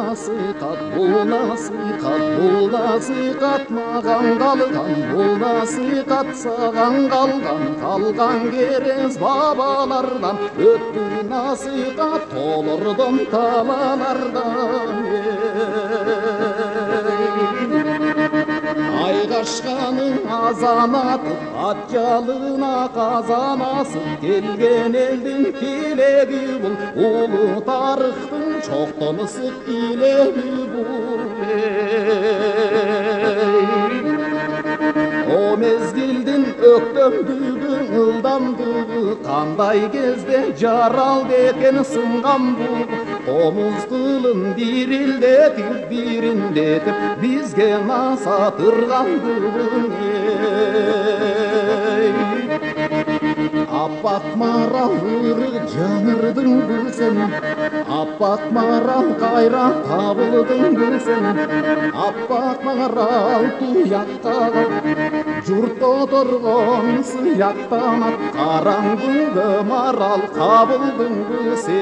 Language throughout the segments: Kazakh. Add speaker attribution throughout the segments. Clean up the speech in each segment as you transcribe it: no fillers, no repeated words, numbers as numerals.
Speaker 1: насихат, бұл насихат маған қалған, бұл насихат саған қалған керес бабалардан, өтті насихат толырдым талалардан. Ай қашқаның азаматы, ат жалына қазанасы, келген елдің келегі бұл, ұлы тарихтың шоқтымысық илегі бұл. О мезгілдің өктемдігін ылдамдығы, қандай кезде жаралды екен сынған бұл. Omuz kılın dirildetip bizge nasatırgandığın Appak maral ırı canırdın bu senin, appak maral kayra tabıldın bu senin, appak maral tuyakta jurt oturgan sıyaktan karangılı maral kabıldın bu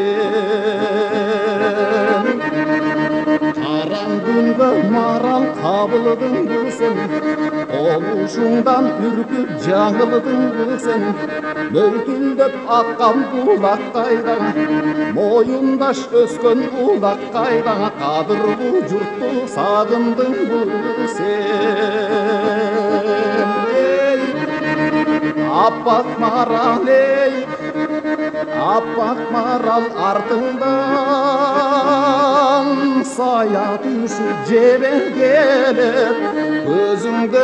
Speaker 1: sen. Karangılı maral kabıldın bu sen, oluşundan ürküp жаңылдың bu sen. Möltüldep akkan bulak kaydan, moyundaş öskön ulak kaydan, kadır bu jurttu sağındın bu sen. Appak maral ey, appak maral артыңдан saya düşüp jebe gelir, gözüңde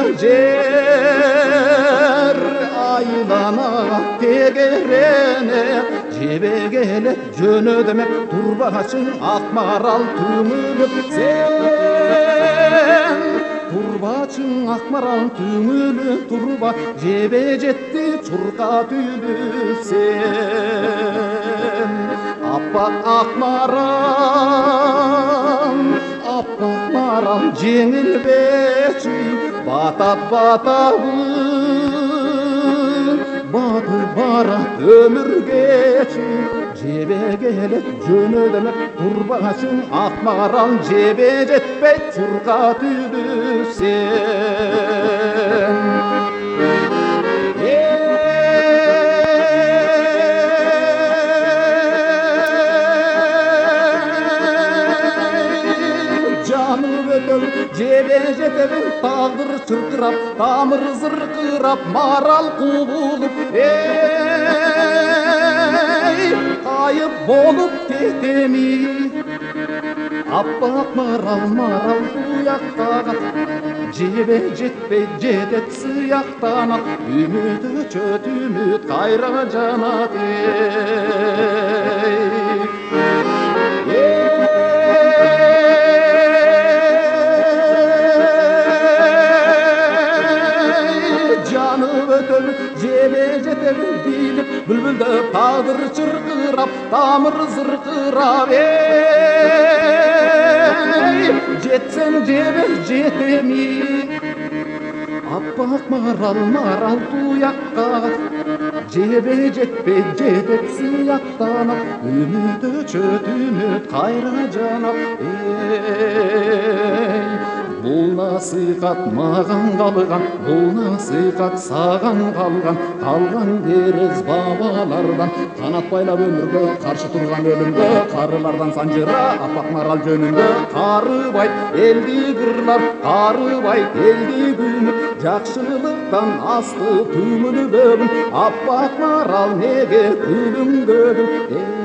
Speaker 1: jer aylana tegerene, jebe gelip jönö demek turbaçın akmaral tümülüp sen. Turbaçın akmaral tümülü turba, jebe jetti çurka tüylüp sen. Appak akmaral jеңil beçi, batat batып барат өмір кечи, жебе келет жөнө демек турбашың акмарал, жебе жетпей чурка түйүлүп сен. Жебе жетебин тағдыр чырқырап, тамыр зырқырап, марал құбылып, қайып болып кетеми. Аппақ марал туяқтаған, жебе жетпей жетет сияқтанат, үміт өчөт үміт қайра жанат. Жебе жетебин билип, бүлбүлдө тағдыр чыркырап, тамыр зыркырап, жетсем жебе жетеми. Аппак марал туякка, жебе жетпей жетет сыяктанат, үмүт өчөт үмүт кайра жанат. Бұл насихат маған қалған, бұл насихат саған қалған дерез бабалардан. Қанат байлап өмірге қарсы тұрған өлімге, қарылардан санжыра аппақ марал жөнінде. Қарыбай елді кырлап, қарыбай елді күйініп, жақшылықтан асты түмілі бөгін, аппақ марал неге күлімдөгін.